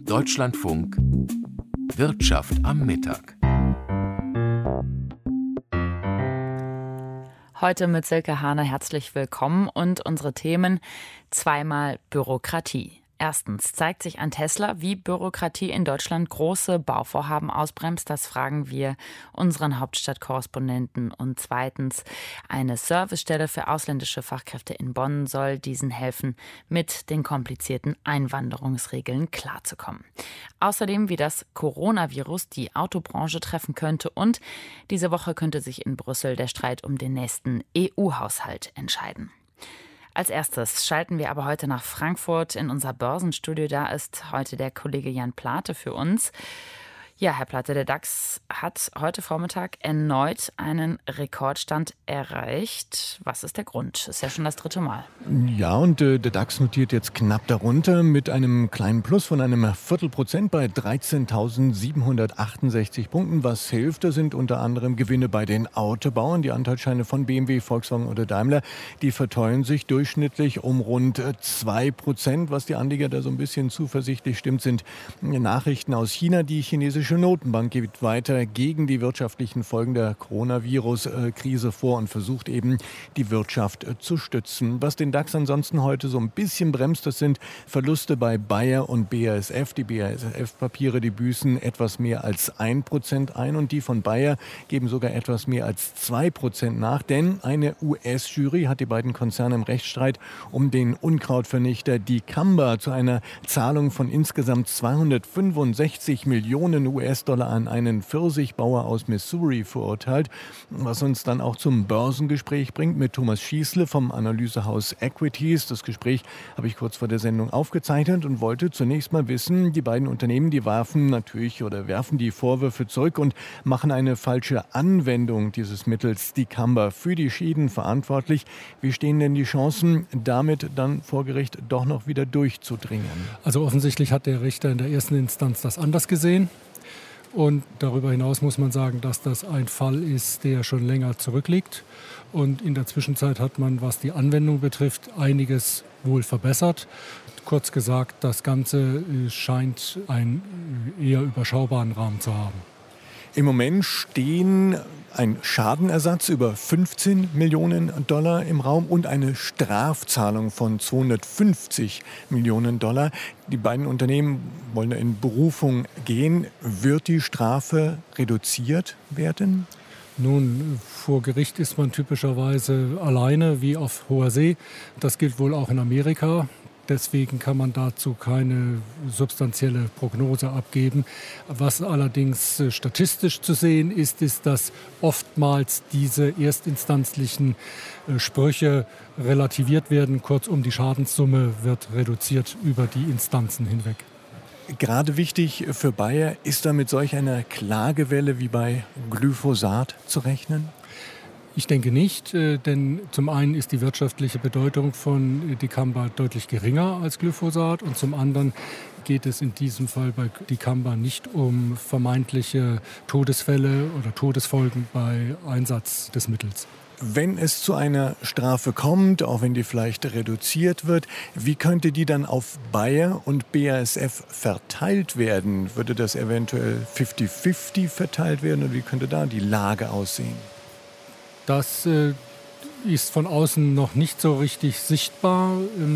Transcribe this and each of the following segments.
Deutschlandfunk Wirtschaft am Mittag. Heute mit Silke Hahne herzlich willkommen und unsere Themen: zweimal Bürokratie. Erstens zeigt sich an Tesla, wie Bürokratie in Deutschland große Bauvorhaben ausbremst. Das fragen wir unseren Hauptstadtkorrespondenten. Und zweitens, eine Servicestelle für ausländische Fachkräfte in Bonn soll diesen helfen, mit den komplizierten Einwanderungsregeln klarzukommen. Außerdem, wie das Coronavirus die Autobranche treffen könnte. Und diese Woche könnte sich in Brüssel der Streit um den nächsten EU-Haushalt entscheiden. Als erstes schalten wir aber heute nach Frankfurt in unser Börsenstudio. Da ist heute der Kollege Jan Plate für uns. Ja, Herr Plate, der DAX hat heute Vormittag erneut einen Rekordstand erreicht. Was ist der Grund? Ist ja schon das dritte Mal. Ja, und der DAX notiert jetzt knapp darunter mit einem kleinen Plus von einem 0,25% bei 13.768 Punkten. Was hilft, das sind unter anderem Gewinne bei den Autobauern. Die Anteilsscheine von BMW, Volkswagen oder Daimler, die verteuern sich durchschnittlich um rund 2%. Was die Anleger da so ein bisschen zuversichtlich stimmt, sind Nachrichten aus China. Die chinesische Notenbank geht weiter gegen die wirtschaftlichen Folgen der Coronavirus-Krise vor und versucht eben, die Wirtschaft zu stützen. Was den DAX ansonsten heute so ein bisschen bremst, das sind Verluste bei Bayer und BASF. Die BASF-Papiere, die büßen etwas mehr als 1% ein und die von Bayer geben sogar etwas mehr als 2% nach. Denn eine US-Jury hat die beiden Konzerne im Rechtsstreit um den Unkrautvernichter Dicamba zu einer Zahlung von insgesamt 265 Millionen US-Dollar an einen Pfirsichbauer aus Missouri verurteilt, was uns dann auch zum Börsengespräch bringt mit Thomas Schießle vom Analysehaus Equities. Das Gespräch habe ich kurz vor der Sendung aufgezeichnet und wollte zunächst mal wissen, die beiden Unternehmen, die werfen die Vorwürfe zurück und machen eine falsche Anwendung dieses Mittels Dicamba für die Schäden verantwortlich. Wie stehen denn die Chancen, damit dann vor Gericht doch noch wieder durchzudringen? Also offensichtlich hat der Richter in der ersten Instanz das anders gesehen. Und darüber hinaus muss man sagen, dass das ein Fall ist, der schon länger zurückliegt. Und in der Zwischenzeit hat man, was die Anwendung betrifft, einiges wohl verbessert. Kurz gesagt, das Ganze scheint einen eher überschaubaren Rahmen zu haben. Im Moment stehen ein Schadenersatz über 15 Millionen Dollar im Raum und eine Strafzahlung von 250 Millionen Dollar. Die beiden Unternehmen wollen in Berufung gehen. Wird die Strafe reduziert werden? Nun, vor Gericht ist man typischerweise alleine wie auf hoher See. Das gilt wohl auch in Amerika. Deswegen kann man dazu keine substanzielle Prognose abgeben. Was allerdings statistisch zu sehen ist, ist, dass oftmals diese erstinstanzlichen Sprüche relativiert werden. Kurzum, die Schadenssumme wird reduziert über die Instanzen hinweg. Gerade wichtig für Bayer, ist da mit solch einer Klagewelle wie bei Glyphosat zu rechnen? Ich denke nicht, denn zum einen ist die wirtschaftliche Bedeutung von Dicamba deutlich geringer als Glyphosat und zum anderen geht es in diesem Fall bei Dicamba nicht um vermeintliche Todesfälle oder Todesfolgen bei Einsatz des Mittels. Wenn es zu einer Strafe kommt, auch wenn die vielleicht reduziert wird, wie könnte die dann auf Bayer und BASF verteilt werden? Würde das eventuell 50-50 verteilt werden oder wie könnte da die Lage aussehen? Das ist von außen noch nicht so richtig sichtbar,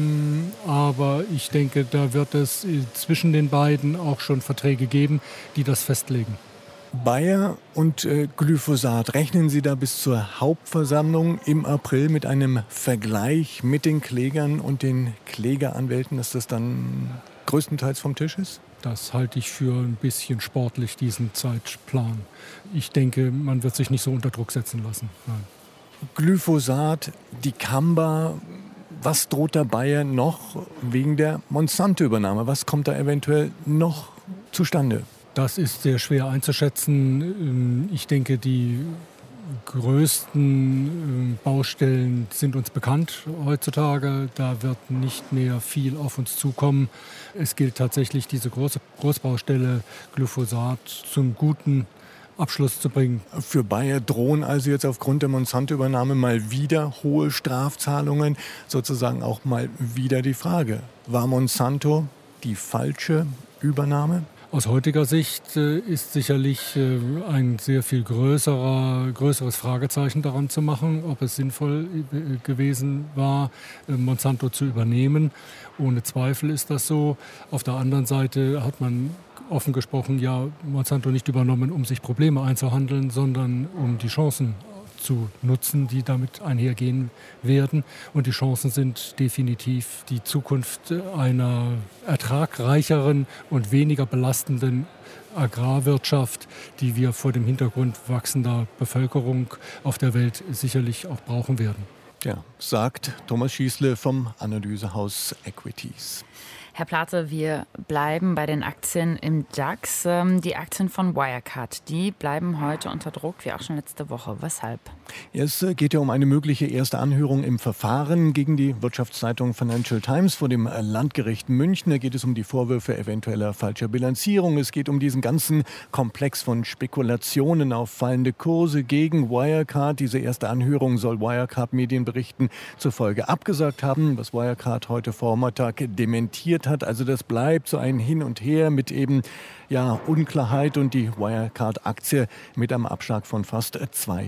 aber ich denke, da wird es zwischen den beiden auch schon Verträge geben, die das festlegen. Bayer und Glyphosat, rechnen Sie da bis zur Hauptversammlung im April mit einem Vergleich mit den Klägern und den Klägeranwälten, dass das dann größtenteils vom Tisch ist? Das halte ich für ein bisschen sportlich, diesen Zeitplan. Ich denke, man wird sich nicht so unter Druck setzen lassen. Nein. Glyphosat, Dicamba, was droht da Bayer noch wegen der Monsanto-Übernahme? Was kommt da eventuell noch zustande? Das ist sehr schwer einzuschätzen. Ich denke, die größten Baustellen sind uns bekannt heutzutage. Da wird nicht mehr viel auf uns zukommen. Es gilt tatsächlich, diese Großbaustelle Glyphosat zum guten Abschluss zu bringen. Für Bayer drohen also jetzt aufgrund der Monsanto-Übernahme mal wieder hohe Strafzahlungen. Sozusagen auch mal wieder die Frage, war Monsanto die falsche Übernahme? Aus heutiger Sicht ist sicherlich ein sehr viel größeres Fragezeichen daran zu machen, ob es sinnvoll gewesen war, Monsanto zu übernehmen. Ohne Zweifel ist das so. Auf der anderen Seite hat man offen gesprochen ja Monsanto nicht übernommen, um sich Probleme einzuhandeln, sondern um die Chancen zu nutzen, die damit einhergehen werden. Und die Chancen sind definitiv die Zukunft einer ertragreicheren und weniger belastenden Agrarwirtschaft, die wir vor dem Hintergrund wachsender Bevölkerung auf der Welt sicherlich auch brauchen werden. Ja, sagt Thomas Schießle vom Analysehaus Equities. Herr Plate, wir bleiben bei den Aktien im DAX. Die Aktien von Wirecard, die bleiben heute unter Druck, wie auch schon letzte Woche. Weshalb? Es geht ja um eine mögliche erste Anhörung im Verfahren gegen die Wirtschaftszeitung Financial Times vor dem Landgericht München. Da geht es um die Vorwürfe eventueller falscher Bilanzierung. Es geht um diesen ganzen Komplex von Spekulationen auf fallende Kurse gegen Wirecard. Diese erste Anhörung soll Wirecard Medienberichten zufolge abgesagt haben, was Wirecard heute Vormittag dementiert hat. Also das bleibt so ein Hin und Her mit eben Unklarheit und die Wirecard-Aktie mit einem Abschlag von fast 2%.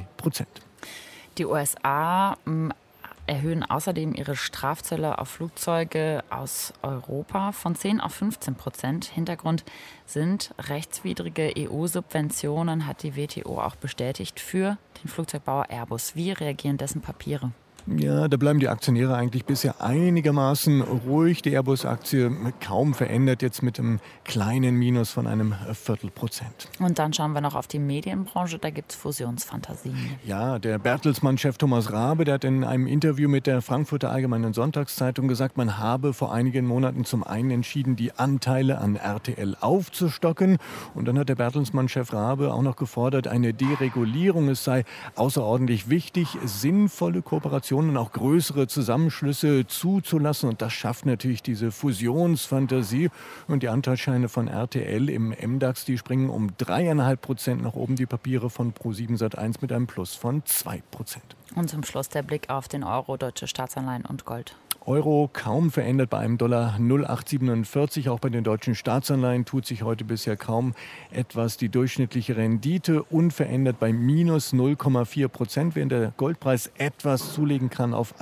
Die USA erhöhen außerdem ihre Strafzölle auf Flugzeuge aus Europa von 10 auf 15%. Hintergrund sind rechtswidrige EU-Subventionen, hat die WTO auch bestätigt, für den Flugzeugbauer Airbus. Wie reagieren dessen Papiere? Ja, da bleiben die Aktionäre eigentlich bisher einigermaßen ruhig. Die Airbus-Aktie kaum verändert, jetzt mit einem kleinen Minus von einem Viertelprozent. Und dann schauen wir noch auf die Medienbranche, da gibt es Fusionsfantasien. Ja, der Bertelsmann-Chef Thomas Rabe, der hat in einem Interview mit der Frankfurter Allgemeinen Sonntagszeitung gesagt, man habe vor einigen Monaten zum einen entschieden, die Anteile an RTL aufzustocken. Und dann hat der Bertelsmann-Chef Rabe auch noch gefordert, eine Deregulierung. Es sei außerordentlich wichtig, sinnvolle Kooperationen und auch größere Zusammenschlüsse zuzulassen. Und das schafft natürlich diese Fusionsfantasie. Und die Anteilsscheine von RTL im MDAX, die springen um 3,5% nach oben. Die Papiere von Pro7 mit einem Plus von 2%. Und zum Schluss der Blick auf den Euro, deutsche Staatsanleihen und Gold. Euro kaum verändert bei einem Dollar 0,847. Auch bei den deutschen Staatsanleihen tut sich heute bisher kaum etwas. Die durchschnittliche Rendite unverändert bei minus 0,4%, während der Goldpreis etwas zulegen kann auf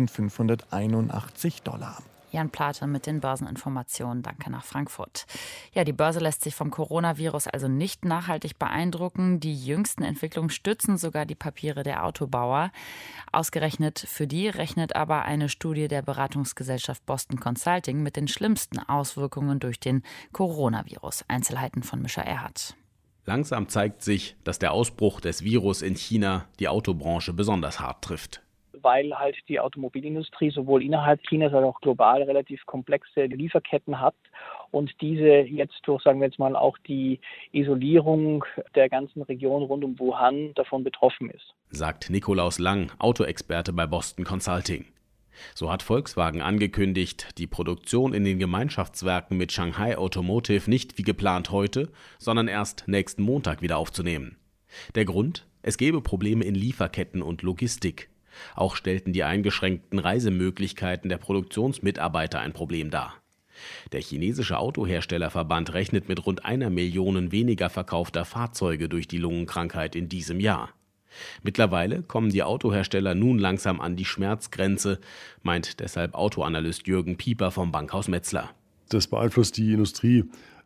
1.581 $. Jan Plate mit den Börseninformationen. Danke nach Frankfurt. Ja, die Börse lässt sich vom Coronavirus also nicht nachhaltig beeindrucken. Die jüngsten Entwicklungen stützen sogar die Papiere der Autobauer. Ausgerechnet für die rechnet aber eine Studie der Beratungsgesellschaft Boston Consulting mit den schlimmsten Auswirkungen durch den Coronavirus. Einzelheiten von Mischa Erhardt. Langsam zeigt sich, dass der Ausbruch des Virus in China die Autobranche besonders hart trifft. Weil halt die Automobilindustrie sowohl innerhalb Chinas als auch global relativ komplexe Lieferketten hat und diese jetzt durch, sagen wir jetzt mal, auch die Isolierung der ganzen Region rund um Wuhan davon betroffen ist. Sagt Nikolaus Lang, Autoexperte bei Boston Consulting. So hat Volkswagen angekündigt, die Produktion in den Gemeinschaftswerken mit Shanghai Automotive nicht wie geplant heute, sondern erst nächsten Montag wieder aufzunehmen. Der Grund? Es gebe Probleme in Lieferketten und Logistik. Auch stellten die eingeschränkten Reisemöglichkeiten der Produktionsmitarbeiter ein Problem dar. Der chinesische Autoherstellerverband rechnet mit rund 1 Million weniger verkaufter Fahrzeuge durch die Lungenkrankheit in diesem Jahr. Mittlerweile kommen die Autohersteller nun langsam an die Schmerzgrenze, meint deshalb Autoanalyst Jürgen Pieper vom Bankhaus Metzler. Das beeinflusst die Industrie.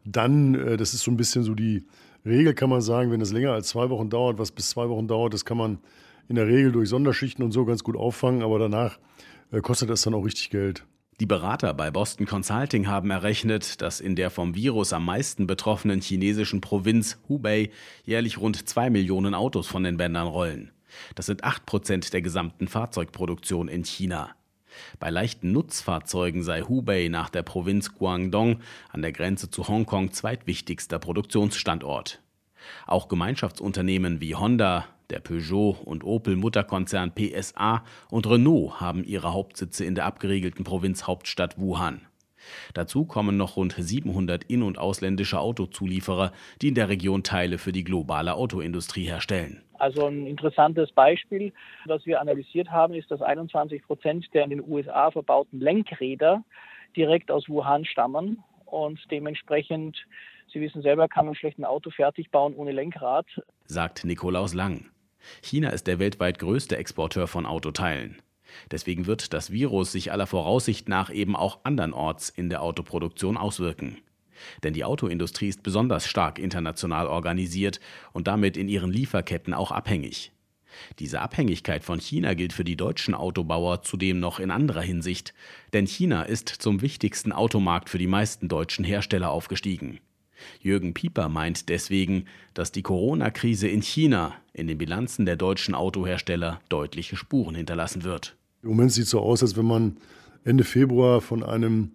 Dann, das ist so ein bisschen so die Regel, kann man sagen, wenn es länger als 2 Wochen dauert, was bis 2 Wochen dauert, das kann man in der Regel durch Sonderschichten und so ganz gut auffangen, aber danach kostet das dann auch richtig Geld. Die Berater bei Boston Consulting haben errechnet, dass in der vom Virus am meisten betroffenen chinesischen Provinz Hubei jährlich rund 2 Millionen Autos von den Bändern rollen. Das sind 8% der gesamten Fahrzeugproduktion in China. Bei leichten Nutzfahrzeugen sei Hubei nach der Provinz Guangdong an der Grenze zu Hongkong zweitwichtigster Produktionsstandort. Auch Gemeinschaftsunternehmen wie Honda, der Peugeot und Opel-Mutterkonzern PSA und Renault haben ihre Hauptsitze in der abgeriegelten Provinzhauptstadt Wuhan. Dazu kommen noch rund 700 in- und ausländische Autozulieferer, die in der Region Teile für die globale Autoindustrie herstellen. Also ein interessantes Beispiel, das wir analysiert haben, ist, dass 21% der in den USA verbauten Lenkräder direkt aus Wuhan stammen. und dementsprechend, Sie wissen selber, kann man schlecht ein Auto fertig bauen ohne Lenkrad. Sagt Nikolaus Lang. China ist der weltweit größte Exporteur von Autoteilen. Deswegen wird das Virus sich aller Voraussicht nach eben auch andernorts in der Autoproduktion auswirken. Denn die Autoindustrie ist besonders stark international organisiert und damit in ihren Lieferketten auch abhängig. Diese Abhängigkeit von China gilt für die deutschen Autobauer zudem noch in anderer Hinsicht, denn China ist zum wichtigsten Automarkt für die meisten deutschen Hersteller aufgestiegen. Jürgen Pieper meint deswegen, dass die Corona-Krise in China in den Bilanzen der deutschen Autohersteller deutliche Spuren hinterlassen wird. Im Moment sieht es so aus, als wenn man Ende Februar von einem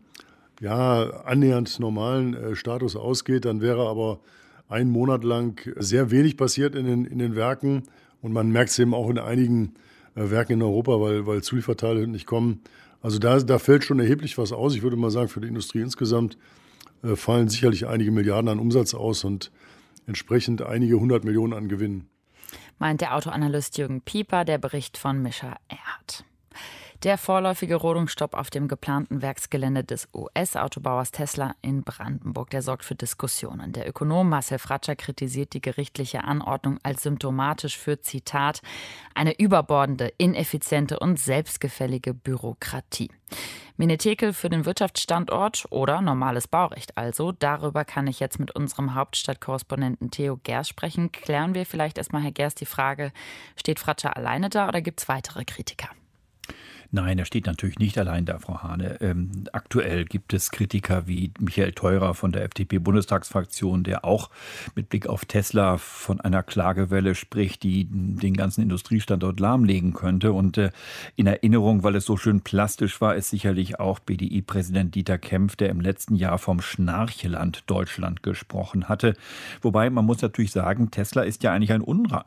annähernd normalen Status ausgeht. Dann wäre aber einen Monat lang sehr wenig passiert in den Werken. Und man merkt es eben auch in einigen Werken in Europa, weil Zulieferteile nicht kommen. Also da fällt schon erheblich was aus. Ich würde mal sagen, für die Industrie insgesamt fallen sicherlich einige Milliarden an Umsatz aus und entsprechend einige 100 Millionen an Gewinn. Meint der Autoanalyst Jürgen Pieper, der Bericht von Mischa Erhardt. Der vorläufige Rodungsstopp auf dem geplanten Werksgelände des US-Autobauers Tesla in Brandenburg, der sorgt für Diskussionen. Der Ökonom Marcel Fratscher kritisiert die gerichtliche Anordnung als symptomatisch für, Zitat, eine überbordende, ineffiziente und selbstgefällige Bürokratie. Menetekel für den Wirtschaftsstandort oder normales Baurecht also? Darüber kann ich jetzt mit unserem Hauptstadtkorrespondenten Theo Gerst sprechen. Klären wir vielleicht erstmal, Herr Gerst, die Frage, steht Fratscher alleine da oder gibt es weitere Kritiker? Nein, er steht natürlich nicht allein da, Frau Hahne. Aktuell gibt es Kritiker wie Michael Theurer von der FDP-Bundestagsfraktion, der auch mit Blick auf Tesla von einer Klagewelle spricht, die den ganzen Industriestandort lahmlegen könnte. Und in Erinnerung, weil es so schön plastisch war, ist sicherlich auch BDI-Präsident Dieter Kempf, der im letzten Jahr vom Schnarchland Deutschland gesprochen hatte. Wobei, man muss natürlich sagen, Tesla ist ja eigentlich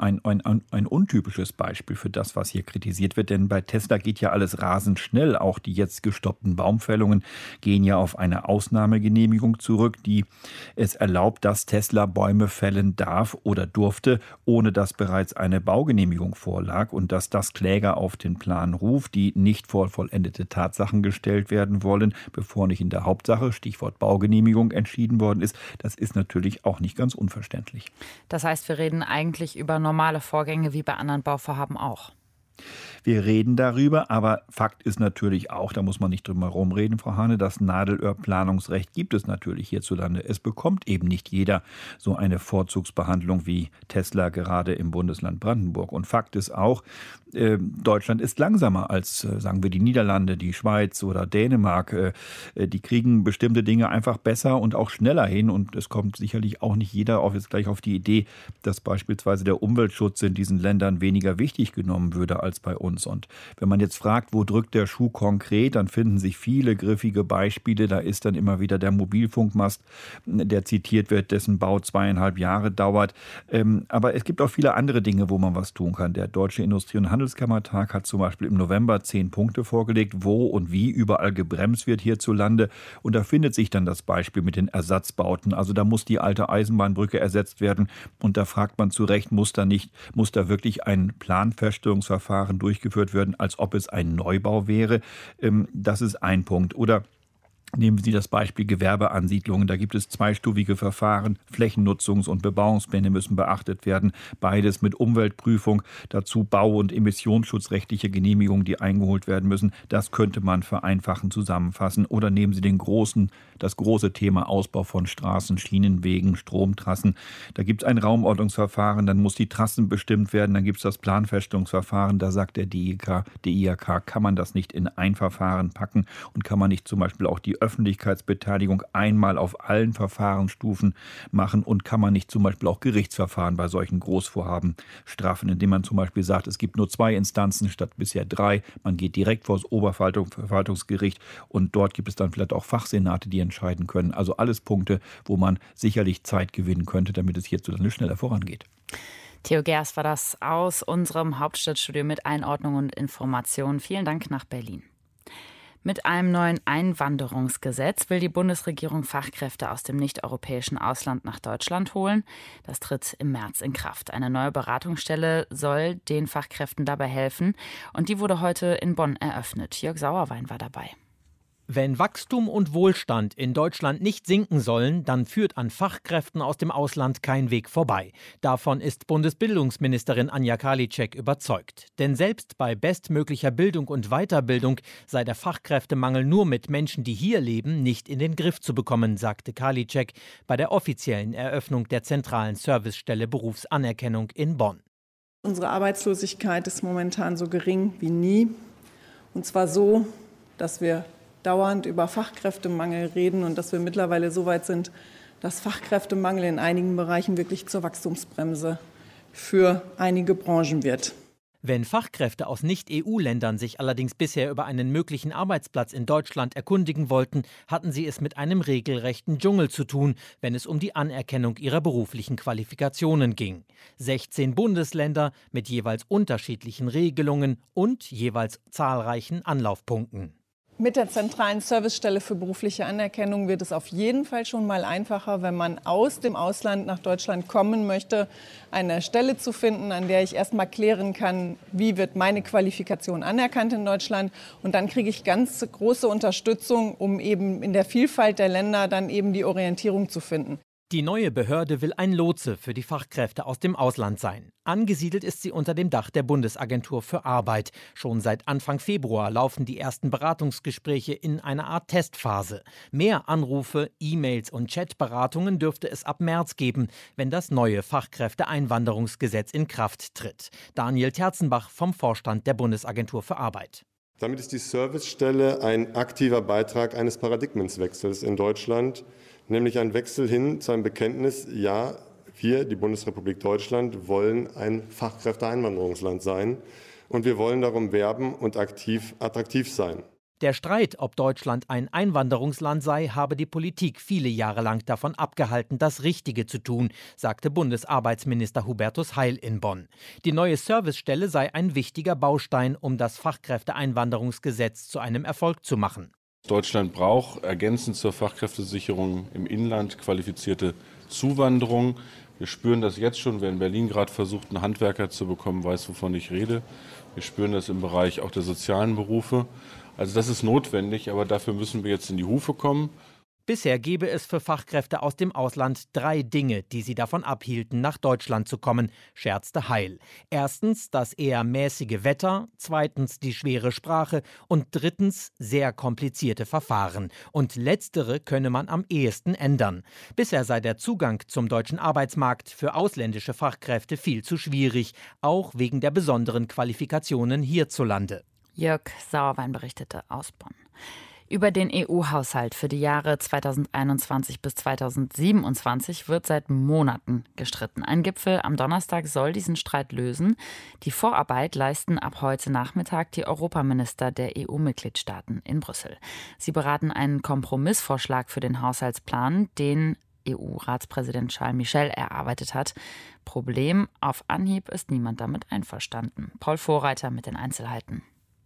ein untypisches Beispiel für das, was hier kritisiert wird. Denn bei Tesla geht ja alles rasend schnell. Auch die jetzt gestoppten Baumfällungen gehen ja auf eine Ausnahmegenehmigung zurück, die es erlaubt, dass Tesla Bäume fällen darf oder durfte, ohne dass bereits eine Baugenehmigung vorlag und dass das Kläger auf den Plan ruft, die nicht vor vollendete Tatsachen gestellt werden wollen, bevor nicht in der Hauptsache, Stichwort Baugenehmigung, entschieden worden ist. Das ist natürlich auch nicht ganz unverständlich. Das heißt, wir reden eigentlich über normale Vorgänge wie bei anderen Bauvorhaben auch. Wir reden darüber, aber Fakt ist natürlich auch, da muss man nicht drum herum reden, Frau Hahne, das Nadelöhr-Planungsrecht gibt es natürlich hierzulande. Es bekommt eben nicht jeder so eine Vorzugsbehandlung wie Tesla gerade im Bundesland Brandenburg. Und Fakt ist auch, Deutschland ist langsamer als, sagen wir, die Niederlande, die Schweiz oder Dänemark. Die kriegen bestimmte Dinge einfach besser und auch schneller hin. Und es kommt sicherlich auch nicht jeder jetzt gleich auf die Idee, dass beispielsweise der Umweltschutz in diesen Ländern weniger wichtig genommen würde als bei uns. Und wenn man jetzt fragt, wo drückt der Schuh konkret, dann finden sich viele griffige Beispiele. Da ist dann immer wieder der Mobilfunkmast, der zitiert wird, dessen Bau 2,5 Jahre dauert. Aber es gibt auch viele andere Dinge, wo man was tun kann. Der Deutsche Industrie- und Handelskammertag hat zum Beispiel im November 10 Punkte vorgelegt, wo und wie überall gebremst wird hierzulande. Und da findet sich dann das Beispiel mit den Ersatzbauten. Also da muss die alte Eisenbahnbrücke ersetzt werden. Und da fragt man zu Recht, muss da wirklich ein Planfeststellungsverfahren durchgeführt werden, als ob es ein Neubau wäre. Das ist ein Punkt. Oder nehmen Sie das Beispiel Gewerbeansiedlungen. Da gibt es zweistufige Verfahren. Flächennutzungs- und Bebauungspläne müssen beachtet werden. Beides mit Umweltprüfung. Dazu Bau- und emissionsschutzrechtliche Genehmigungen, die eingeholt werden müssen. Das könnte man vereinfachen, zusammenfassen. Oder nehmen Sie das große Thema Ausbau von Straßen, Schienenwegen, Stromtrassen. Da gibt es ein Raumordnungsverfahren. Dann muss die Trassen bestimmt werden. Dann gibt es das Planfeststellungsverfahren. Da sagt der DIHK, kann man das nicht in ein Verfahren packen und kann man nicht zum Beispiel auch die Öffentlichkeitsbeteiligung einmal auf allen Verfahrensstufen machen und kann man nicht zum Beispiel auch Gerichtsverfahren bei solchen Großvorhaben straffen, indem man zum Beispiel sagt, es gibt nur 2 Instanzen statt bisher 3, man geht direkt vor das Oberverwaltungsgericht und dort gibt es dann vielleicht auch Fachsenate, die entscheiden können. Also alles Punkte, wo man sicherlich Zeit gewinnen könnte, damit es hierzulande schneller vorangeht. Theo Gerst war das aus unserem Hauptstadtstudio mit Einordnung und Informationen. Vielen Dank nach Berlin. Mit einem neuen Einwanderungsgesetz will die Bundesregierung Fachkräfte aus dem nicht-europäischen Ausland nach Deutschland holen. Das tritt im März in Kraft. Eine neue Beratungsstelle soll den Fachkräften dabei helfen. Und die wurde heute in Bonn eröffnet. Jörg Sauerwein war dabei. Wenn Wachstum und Wohlstand in Deutschland nicht sinken sollen, dann führt an Fachkräften aus dem Ausland kein Weg vorbei. Davon ist Bundesbildungsministerin Anja Karliczek überzeugt. Denn selbst bei bestmöglicher Bildung und Weiterbildung sei der Fachkräftemangel nur mit Menschen, die hier leben, nicht in den Griff zu bekommen, sagte Karliczek bei der offiziellen Eröffnung der zentralen Servicestelle Berufsanerkennung in Bonn. Unsere Arbeitslosigkeit ist momentan so gering wie nie. Und zwar so, dass wir dauernd über Fachkräftemangel reden und dass wir mittlerweile so weit sind, dass Fachkräftemangel in einigen Bereichen wirklich zur Wachstumsbremse für einige Branchen wird. Wenn Fachkräfte aus Nicht-EU-Ländern sich allerdings bisher über einen möglichen Arbeitsplatz in Deutschland erkundigen wollten, hatten sie es mit einem regelrechten Dschungel zu tun, wenn es um die Anerkennung ihrer beruflichen Qualifikationen ging. 16 Bundesländer mit jeweils unterschiedlichen Regelungen und jeweils zahlreichen Anlaufpunkten. Mit der zentralen Servicestelle für berufliche Anerkennung wird es auf jeden Fall schon mal einfacher, wenn man aus dem Ausland nach Deutschland kommen möchte, eine Stelle zu finden, an der ich erst mal klären kann, wie wird meine Qualifikation anerkannt in Deutschland. Und dann kriege ich ganz große Unterstützung, um eben in der Vielfalt der Länder dann eben die Orientierung zu finden. Die neue Behörde will ein Lotse für die Fachkräfte aus dem Ausland sein. Angesiedelt ist sie unter dem Dach der Bundesagentur für Arbeit. Schon seit Anfang Februar laufen die ersten Beratungsgespräche in einer Art Testphase. Mehr Anrufe, E-Mails und Chatberatungen dürfte es ab März geben, wenn das neue Fachkräfteeinwanderungsgesetz in Kraft tritt. Daniel Terzenbach vom Vorstand der Bundesagentur für Arbeit. Damit ist die Servicestelle ein aktiver Beitrag eines Paradigmenwechsels in Deutschland, nämlich ein Wechsel hin zu einem Bekenntnis, ja, wir, die Bundesrepublik Deutschland, wollen ein Fachkräfteeinwanderungsland sein und wir wollen darum werben und attraktiv sein. Der Streit, ob Deutschland ein Einwanderungsland sei, habe die Politik viele Jahre lang davon abgehalten, das Richtige zu tun, sagte Bundesarbeitsminister Hubertus Heil in Bonn. Die neue Servicestelle sei ein wichtiger Baustein, um das Fachkräfteeinwanderungsgesetz zu einem Erfolg zu machen. Deutschland braucht ergänzend zur Fachkräftesicherung im Inland qualifizierte Zuwanderung. Wir spüren das jetzt schon, wer in Berlin gerade versucht, einen Handwerker zu bekommen, weiß, wovon ich rede. Wir spüren das im Bereich auch der sozialen Berufe. Also das ist notwendig, aber dafür müssen wir jetzt in die Hufe kommen. Bisher gebe es für Fachkräfte aus dem Ausland 3 Dinge, die sie davon abhielten, nach Deutschland zu kommen, scherzte Heil. Erstens das eher mäßige Wetter, zweitens die schwere Sprache und drittens sehr komplizierte Verfahren. Und letztere könne man am ehesten ändern. Bisher sei der Zugang zum deutschen Arbeitsmarkt für ausländische Fachkräfte viel zu schwierig, auch wegen der besonderen Qualifikationen hierzulande. Jörg Sauerwein berichtete aus Bonn. Über den EU-Haushalt für die Jahre 2021 bis 2027 wird seit Monaten gestritten. Ein Gipfel am Donnerstag soll diesen Streit lösen. Die Vorarbeit leisten ab heute Nachmittag die Europaminister der EU-Mitgliedstaaten in Brüssel. Sie beraten einen Kompromissvorschlag für den Haushaltsplan, den EU-Ratspräsident Charles Michel erarbeitet hat. Problem: Auf Anhieb ist niemand damit einverstanden. Paul Vorreiter mit den Einzelheiten.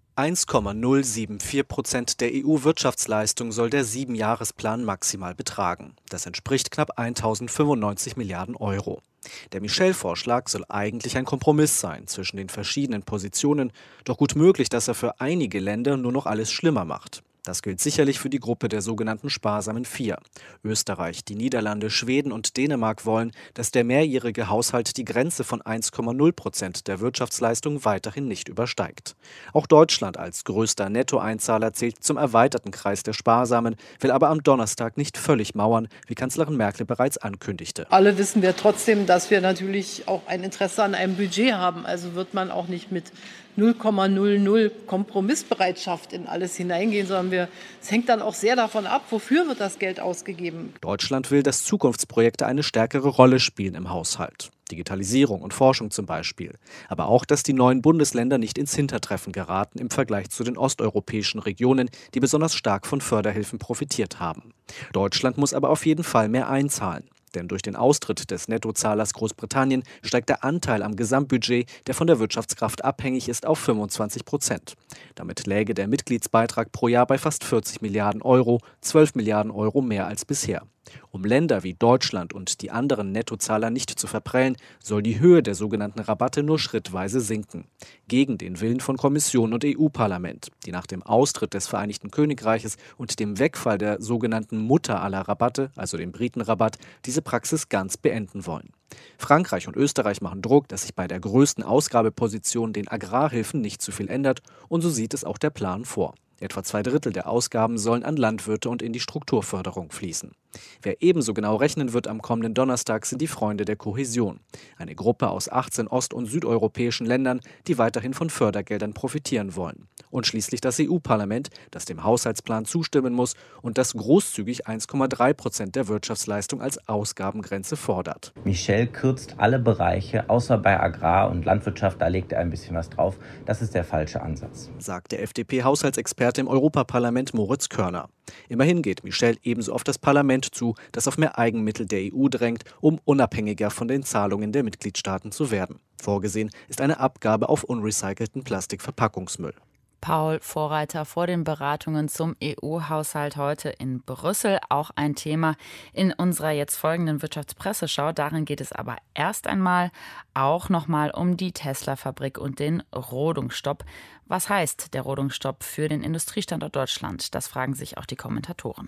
1,074% der EU-Wirtschaftsleistung soll der 7-Jahresplan maximal betragen. Das entspricht knapp 1.095 Milliarden Euro. Der Michel-Vorschlag soll eigentlich ein Kompromiss sein zwischen den verschiedenen Positionen, doch gut möglich, dass er für einige Länder nur noch alles schlimmer macht. Das gilt sicherlich für die Gruppe der sogenannten sparsamen 4. Österreich, die Niederlande, Schweden und Dänemark wollen, dass der mehrjährige Haushalt die Grenze von 1,0% der Wirtschaftsleistung weiterhin nicht übersteigt. Auch Deutschland als größter Nettoeinzahler zählt zum erweiterten Kreis der Sparsamen, will aber am Donnerstag nicht völlig mauern, wie Kanzlerin Merkel bereits ankündigte. Alle wissen wir trotzdem, dass wir natürlich auch ein Interesse an einem Budget haben. Also wird man auch nicht mit 0,00 Kompromissbereitschaft in alles hineingehen, sondern es hängt dann auch sehr davon ab, wofür wird das Geld ausgegeben. Deutschland will, dass Zukunftsprojekte eine stärkere Rolle spielen im Haushalt. Digitalisierung und Forschung zum Beispiel. Aber auch, dass die neuen Bundesländer nicht ins Hintertreffen geraten im Vergleich zu den osteuropäischen Regionen, die besonders stark von Förderhilfen profitiert haben. Deutschland muss aber auf jeden Fall mehr einzahlen. Denn durch den Austritt des Nettozahlers Großbritannien steigt der Anteil am Gesamtbudget, der von der Wirtschaftskraft abhängig ist, auf 25%. Damit läge der Mitgliedsbeitrag pro Jahr bei fast 40 Milliarden Euro, 12 Milliarden Euro mehr als bisher. Um Länder wie Deutschland und die anderen Nettozahler nicht zu verprellen, soll die Höhe der sogenannten Rabatte nur schrittweise sinken. Gegen den Willen von Kommission und EU-Parlament, die nach dem Austritt des Vereinigten Königreiches und dem Wegfall der sogenannten Mutter aller Rabatte, also dem Britenrabatt, diese Praxis ganz beenden wollen. Frankreich und Österreich machen Druck, dass sich bei der größten Ausgabeposition, den Agrarhilfen, nicht zu viel ändert, und so sieht es auch der Plan vor. Etwa 2/3 der Ausgaben sollen an Landwirte und in die Strukturförderung fließen. Wer ebenso genau rechnen wird am kommenden Donnerstag, sind die Freunde der Kohäsion. Eine Gruppe aus 18 ost- und südeuropäischen Ländern, die weiterhin von Fördergeldern profitieren wollen. Und schließlich das EU-Parlament, das dem Haushaltsplan zustimmen muss und das großzügig 1,3% der Wirtschaftsleistung als Ausgabengrenze fordert. Michel kürzt alle Bereiche, außer bei Agrar und Landwirtschaft, da legt er ein bisschen was drauf. Das ist der falsche Ansatz, sagt der FDP-Haushaltsexperte im Europaparlament Moritz Körner. Immerhin geht Michel ebenso auf das Parlament zu, das auf mehr Eigenmittel der EU drängt, um unabhängiger von den Zahlungen der Mitgliedstaaten zu werden. Vorgesehen ist eine Abgabe auf unrecycelten Plastikverpackungsmüll. Paul, Vorreiter vor den Beratungen zum EU-Haushalt heute in Brüssel. Auch ein Thema in unserer jetzt folgenden Wirtschaftspresseschau. Darin geht es aber erst einmal auch nochmal um die Tesla-Fabrik und den Rodungsstopp. Was heißt der Rodungsstopp für den Industriestandort Deutschland? Das fragen sich auch die Kommentatoren.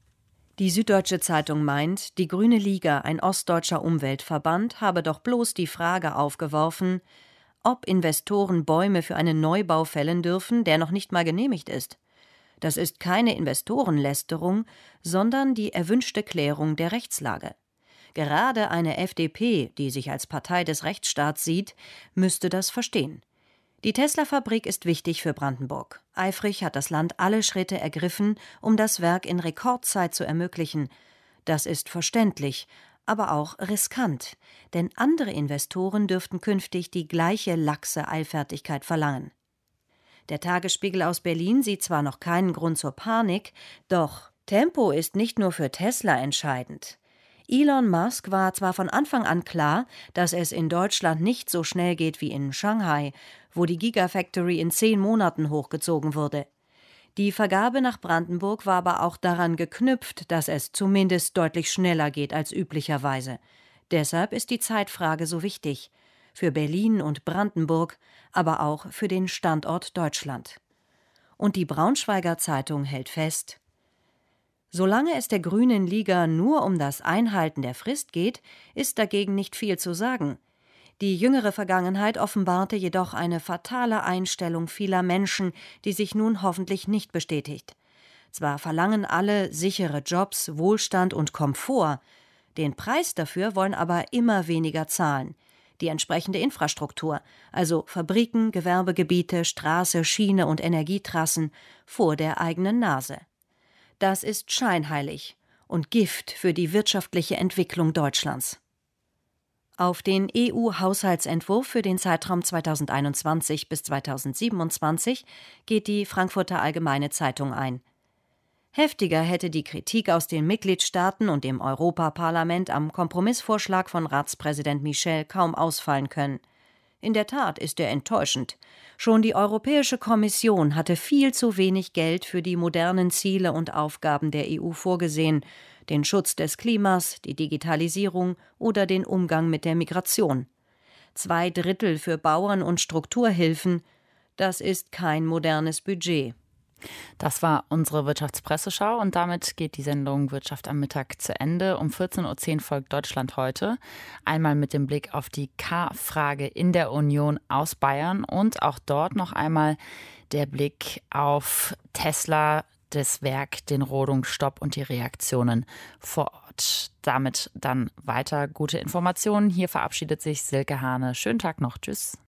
Die Süddeutsche Zeitung meint, die Grüne Liga, ein ostdeutscher Umweltverband, habe doch bloß die Frage aufgeworfen, ob Investoren Bäume für einen Neubau fällen dürfen, der noch nicht mal genehmigt ist. Das ist keine Investorenlästerung, sondern die erwünschte Klärung der Rechtslage. Gerade eine FDP, die sich als Partei des Rechtsstaats sieht, müsste das verstehen. Die Tesla-Fabrik ist wichtig für Brandenburg. Eifrig hat das Land alle Schritte ergriffen, um das Werk in Rekordzeit zu ermöglichen. Das ist verständlich, aber auch riskant, denn andere Investoren dürften künftig die gleiche laxe Eilfertigkeit verlangen. Der Tagesspiegel aus Berlin sieht zwar noch keinen Grund zur Panik, doch Tempo ist nicht nur für Tesla entscheidend. Elon Musk war zwar von Anfang an klar, dass es in Deutschland nicht so schnell geht wie in Shanghai, wo die Gigafactory in 10 Monaten hochgezogen wurde. Die Vergabe nach Brandenburg war aber auch daran geknüpft, dass es zumindest deutlich schneller geht als üblicherweise. Deshalb ist die Zeitfrage so wichtig. Für Berlin und Brandenburg, aber auch für den Standort Deutschland. Und die Braunschweiger Zeitung hält fest: Solange es der Grünen Liga nur um das Einhalten der Frist geht, ist dagegen nicht viel zu sagen. Die jüngere Vergangenheit offenbarte jedoch eine fatale Einstellung vieler Menschen, die sich nun hoffentlich nicht bestätigt. Zwar verlangen alle sichere Jobs, Wohlstand und Komfort, den Preis dafür wollen aber immer weniger zahlen. Die entsprechende Infrastruktur, also Fabriken, Gewerbegebiete, Straße, Schiene und Energietrassen, vor der eigenen Nase. Das ist scheinheilig und Gift für die wirtschaftliche Entwicklung Deutschlands. Auf den EU-Haushaltsentwurf für den Zeitraum 2021 bis 2027 geht die Frankfurter Allgemeine Zeitung ein. Heftiger hätte die Kritik aus den Mitgliedstaaten und dem Europaparlament am Kompromissvorschlag von Ratspräsident Michel kaum ausfallen können. In der Tat ist er enttäuschend. Schon die Europäische Kommission hatte viel zu wenig Geld für die modernen Ziele und Aufgaben der EU vorgesehen, den Schutz des Klimas, die Digitalisierung oder den Umgang mit der Migration. 2/3 für Bauern und Strukturhilfen, das ist kein modernes Budget. Das war unsere Wirtschaftspresseschau und damit geht die Sendung Wirtschaft am Mittag zu Ende. Um 14.10 Uhr folgt Deutschland heute. Einmal mit dem Blick auf die K-Frage in der Union aus Bayern und auch dort noch einmal der Blick auf Tesla, das Werk, den Rodungsstopp und die Reaktionen vor Ort. Damit dann weiter gute Informationen. Hier verabschiedet sich Silke Hane. Schönen Tag noch. Tschüss.